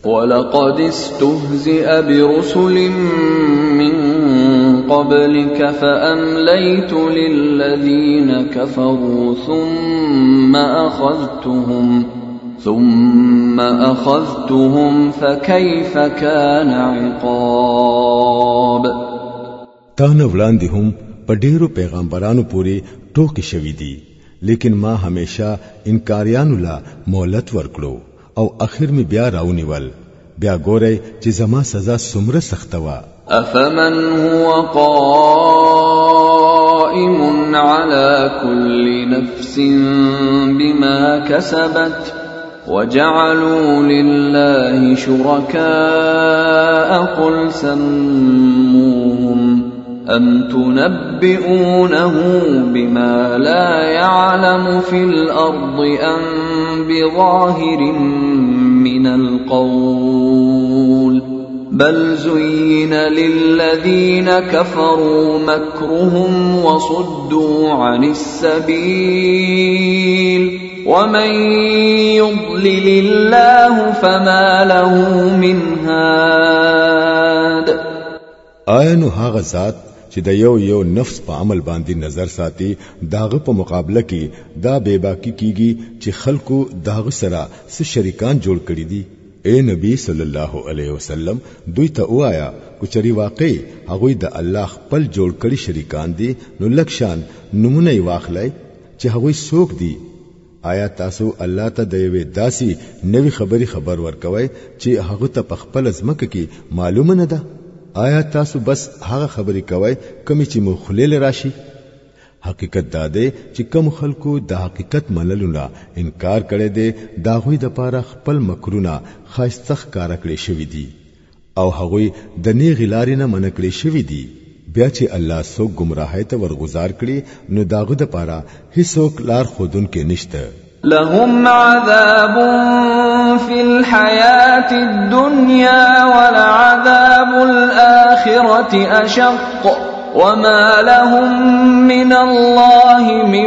وَلَقَدِ اسْتُهْزِئَ بِرُسُلٍ مِّن قَبْلِكَ فَأَمْلَيْتُ لِلَّذِينَ كَفَرُوا ثُمَّ أَخَذْتُهُمْ فَكَيْفَ كَانَ عِقَابِ. تانه وړاندې هم په ډیرو پیغمبرانو پورې ټوکې شوې دي، لیکن ما همیشه انکاریانو لا مهلت ورکړو او اخر می بیا راونیول. بیا ګورئ چې زما سزا څومره سخته وه. أفمن هو قائم على كل نفس بما كسبت وجعلوا لله شركاء قل سموهم أم تنبئونه بما لا يعلم في الأرض أم بظاهر من القول بل زين للذين كفروا مكرهم وصدوا عن السبيل ومن يضلل الله فما له من هاد. آیا نو هغه ذات چې د یو نفس په عمل باندې نظر ساتي داغه په مقابله کې دا بے باکی کیږي چې خلکو داغه سره څه شریکان جوړ کړي دي. اے نبی صلی الله علیه وسلم دوی ته وایا کچري واقعي هغه د الله خپل جوړ کړي شریکان دي نو لکشان نمونه واخلای چې هغه څوک دي. آیا تاسو الله ته د یوې داسي نوې خبري خبر ورکوي چې هغه ته په خپل ځمکه کې معلومه نه ده؟ آیا تاسو بس هغه خبري کوي کومې چې مخلل راشي؟ حقیقت دا دی چې کوم خلکو د حقیقت منلو نه انکار کړي دي دا غوي د پاره خپل مکرونه خاصتخ کار کړی شوی دي او هغه د نیغ لارې نه من کړی شوی دي. بیا چې الله سو گمراهی ته ورغزار کړي نو داغه د پاره هیڅوک لار خودون کې نشته. لهم عذاب في الحياة الدنيا ولعذاب الآخرة أشق وما لهم من الله من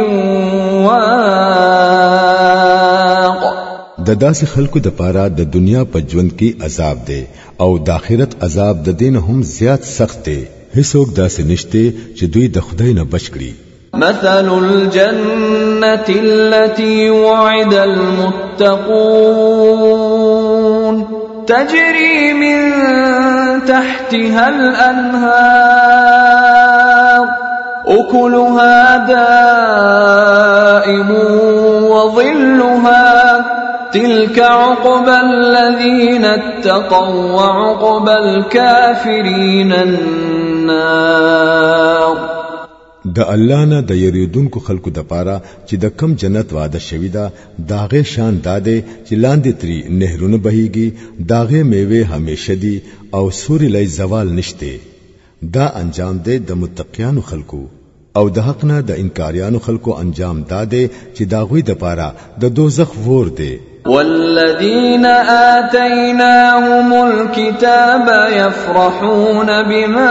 واق. د داسې خلکو د پاره د دنیا په ژوند کې عذاب دی او د آخرت عذاب د دین هم زیات سخت دی. هیڅوک داسې نشته چې دوی د خدای نه بچ کړي. مثل الجنة التي وعد المتقون تجري من تحتها الأنهار أكلها دائم وظلها تلك عقبى الذين اتقوا وعقبى الكافرين النار. د الله نه د یریدونکو خلکو د پاره چې د کم جنت وعده شوی دا داغه شان داده چې لاندې تری نهرونه بهيږي داغه میوه همیشه دي او سوري لای زوال نشته. دا انجام دی د متقیانو خلکو او د حق نه د انکاریانو خلکو انجام داده چې داغوی د پاره د دوزخ ور دی. والذين آتيناهم الكتاب يفرحون بما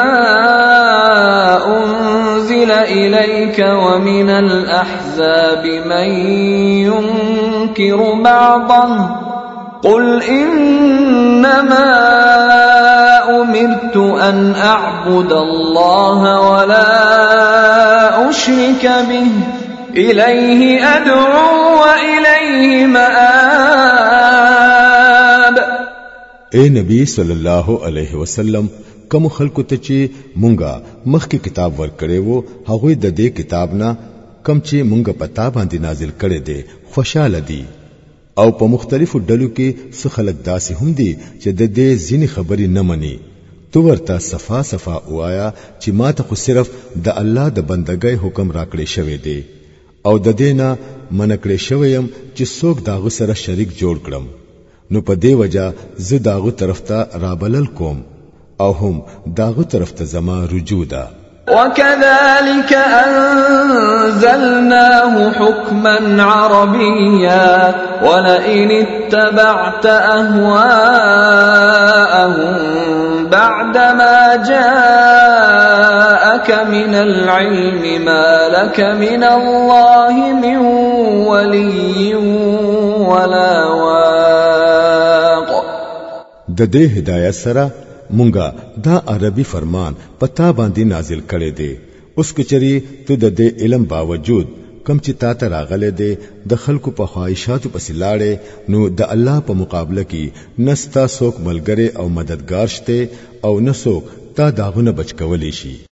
أنزل إليك ومن الأحزاب من ينكر بعضه قل إنما أمرت أن أعبد الله ولا أشرك به إليه أدعو وإليه مآب. اے نبی صلی الله علیه وسلم کوم خلکو ته چې مونږه مخکې کتاب ورکړې وو هغه د دې کتاب نه کم چې مونږه پتا باندې نازل کړي دي خوشاله دي او په مختلفو ډلو کې څه خلک داسې هم دي چې د دې ځینې خبرې نه مني. تو ورته صفا صفا وایا چې ما ته خو صرف د الله د بندګۍ حکم راکړې شوی دی او د دینه منکړې شویم چې څوک داغه سره شریک جوړ کړم نو په دې وجہ زه داغه طرف ته رابلل کوم او هم داغه طرف ته زما رجوع ده. وكذلك أنزلناه حكما عربيا ولئن اتبعت أهواءهم بعدما جاءك من العلم ما لك من الله من ولي ولا واق. د دې هدایت سره مونږه دا عربي فرمان پتا باندې نازل کړي دي. اوس کچري ته د دې علم باوجود کم چې تا ته راغله دي د خلکو په خواهشاتو پسې لاړې نو د الله په مقابله کې نستا څوک ملګری او مددگار شته او نسوک تا داغونه بچ کولې شي.